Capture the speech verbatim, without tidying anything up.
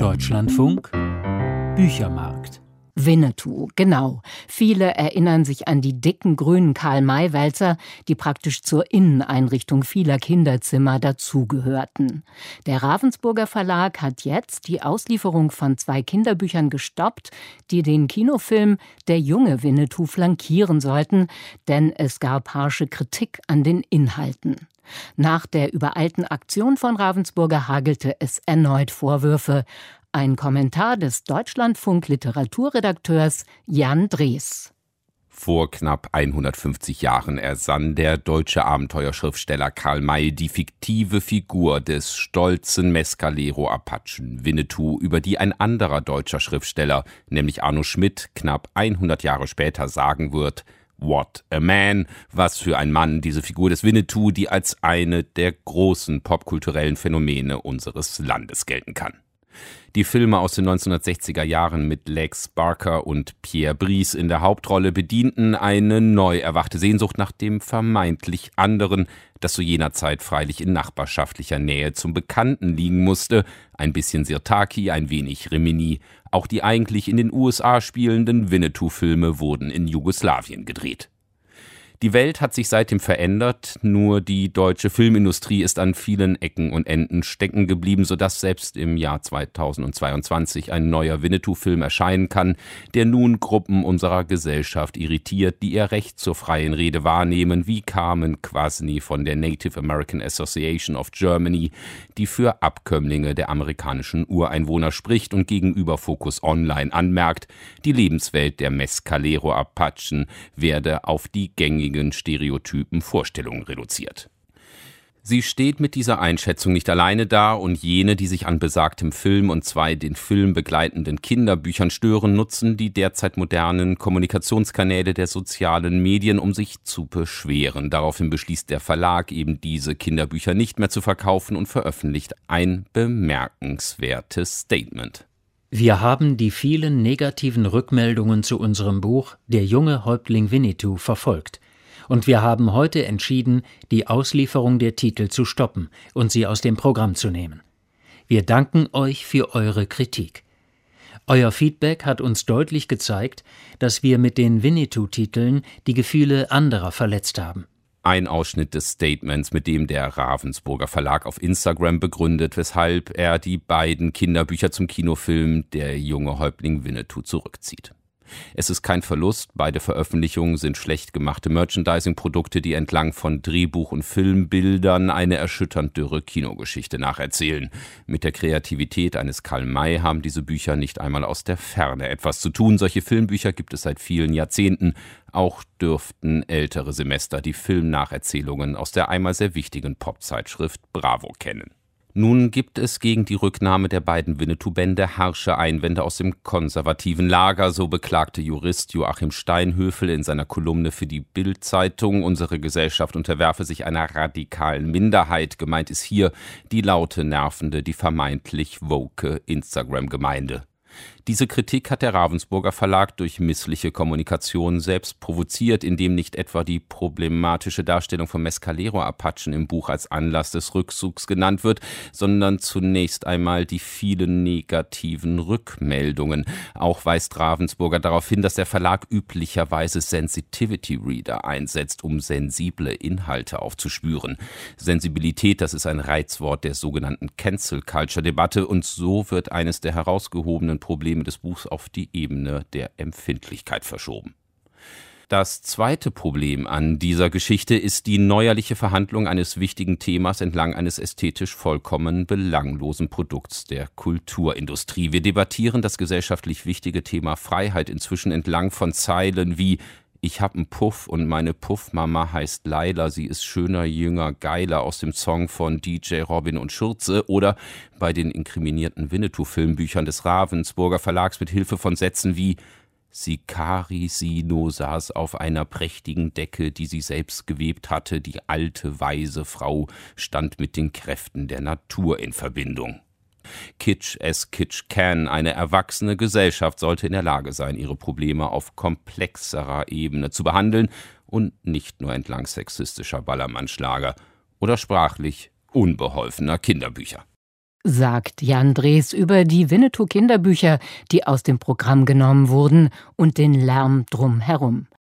Deutschlandfunk Büchermarkt. Winnetou, genau. Viele erinnern sich an die dicken grünen Karl-May-Wälzer, die praktisch zur Inneneinrichtung vieler Kinderzimmer dazugehörten. Der Ravensburger Verlag hat jetzt die Auslieferung von zwei Kinderbüchern gestoppt, die den Kinofilm Der junge Winnetou flankieren sollten, denn es gab harsche Kritik an den Inhalten. Nach der übereilten Aktion von Ravensburger hagelte es erneut Vorwürfe. Ein Kommentar des Deutschlandfunk-Literaturredakteurs Jan Drees. Vor knapp hundertfünfzig Jahren ersann der deutsche Abenteuerschriftsteller Karl May die fiktive Figur des stolzen Mescalero-Apachen Winnetou, über die ein anderer deutscher Schriftsteller, nämlich Arno Schmidt, knapp hundert Jahre später sagen wird: What a man, was für ein Mann, diese Figur des Winnetou, die als eine der großen popkulturellen Phänomene unseres Landes gelten kann. Die Filme aus den neunzehnhundertsechziger Jahren mit Lex Barker und Pierre Brice in der Hauptrolle bedienten eine neu erwachte Sehnsucht nach dem vermeintlich anderen, das zu jener Zeit freilich in nachbarschaftlicher Nähe zum Bekannten liegen musste, ein bisschen Sirtaki, ein wenig Rimini. Auch die eigentlich in den U S A spielenden Winnetou-Filme wurden in Jugoslawien gedreht. Die Welt hat sich seitdem verändert, nur die deutsche Filmindustrie ist an vielen Ecken und Enden stecken geblieben, sodass selbst im Jahr zweitausendzweiundzwanzig ein neuer Winnetou-Film erscheinen kann, der nun Gruppen unserer Gesellschaft irritiert, die ihr Recht zur freien Rede wahrnehmen, wie Carmen Kwasny von der Native American Association of Germany, die für Abkömmlinge der amerikanischen Ureinwohner spricht und gegenüber Focus Online anmerkt, die Lebenswelt der Mescalero-Apachen werde auf die gängigen stereotypen Vorstellungen reduziert. Sie steht mit dieser Einschätzung nicht alleine da, und jene, die sich an besagtem Film und zwei den Film begleitenden Kinderbüchern stören, nutzen die derzeit modernen Kommunikationskanäle der sozialen Medien, um sich zu beschweren. Daraufhin beschließt der Verlag, eben diese Kinderbücher nicht mehr zu verkaufen und veröffentlicht ein bemerkenswertes Statement. Wir haben die vielen negativen Rückmeldungen zu unserem Buch Der junge Häuptling Winnetou verfolgt. Und wir haben heute entschieden, die Auslieferung der Titel zu stoppen und sie aus dem Programm zu nehmen. Wir danken euch für eure Kritik. Euer Feedback hat uns deutlich gezeigt, dass wir mit den Winnetou-Titeln die Gefühle anderer verletzt haben. Ein Ausschnitt des Statements, mit dem der Ravensburger Verlag auf Instagram begründet, weshalb er die beiden Kinderbücher zum Kinofilm Der junge Häuptling Winnetou zurückzieht. Es ist kein Verlust, beide Veröffentlichungen sind schlecht gemachte Merchandising-Produkte, die entlang von Drehbuch- und Filmbildern eine erschütternd dürre Kinogeschichte nacherzählen. Mit der Kreativität eines Karl May haben diese Bücher nicht einmal aus der Ferne etwas zu tun. Solche Filmbücher gibt es seit vielen Jahrzehnten. Auch dürften ältere Semester die Filmnacherzählungen aus der einmal sehr wichtigen Popzeitschrift Bravo kennen. Nun gibt es gegen die Rücknahme der beiden Winnetou-Bände harsche Einwände aus dem konservativen Lager. So beklagte Jurist Joachim Steinhöfel in seiner Kolumne für die Bild-Zeitung, unsere Gesellschaft unterwerfe sich einer radikalen Minderheit. Gemeint ist hier die laute, nervende, die vermeintlich woke Instagram-Gemeinde. Diese Kritik hat der Ravensburger Verlag durch missliche Kommunikation selbst provoziert, indem nicht etwa die problematische Darstellung von Mescalero-Apachen im Buch als Anlass des Rückzugs genannt wird, sondern zunächst einmal die vielen negativen Rückmeldungen. Auch weist Ravensburger darauf hin, dass der Verlag üblicherweise Sensitivity-Reader einsetzt, um sensible Inhalte aufzuspüren. Sensibilität, das ist ein Reizwort der sogenannten Cancel-Culture-Debatte, und so wird eines der herausgehobenen Probleme des Buchs auf die Ebene der Empfindlichkeit verschoben. Das zweite Problem an dieser Geschichte ist die neuerliche Verhandlung eines wichtigen Themas entlang eines ästhetisch vollkommen belanglosen Produkts der Kulturindustrie. Wir debattieren das gesellschaftlich wichtige Thema Freiheit inzwischen entlang von Zeilen wie: Ich hab 'n Puff und meine Puffmama heißt Laila, sie ist schöner, jünger, geiler aus dem Song von D J Robin und Schürze, oder bei den inkriminierten Winnetou-Filmbüchern des Ravensburger Verlags mit Hilfe von Sätzen wie: Sikari Sino saß auf einer prächtigen Decke, die sie selbst gewebt hatte, die alte, weise Frau stand mit den Kräften der Natur in Verbindung. Kitsch as Kitsch can. Eine erwachsene Gesellschaft sollte in der Lage sein, ihre Probleme auf komplexerer Ebene zu behandeln und nicht nur entlang sexistischer Ballermannschlager oder sprachlich unbeholfener Kinderbücher. sagt Jan Drees über die Winnetou-Kinderbücher, die aus dem Programm genommen wurden, und den Lärm drumherum.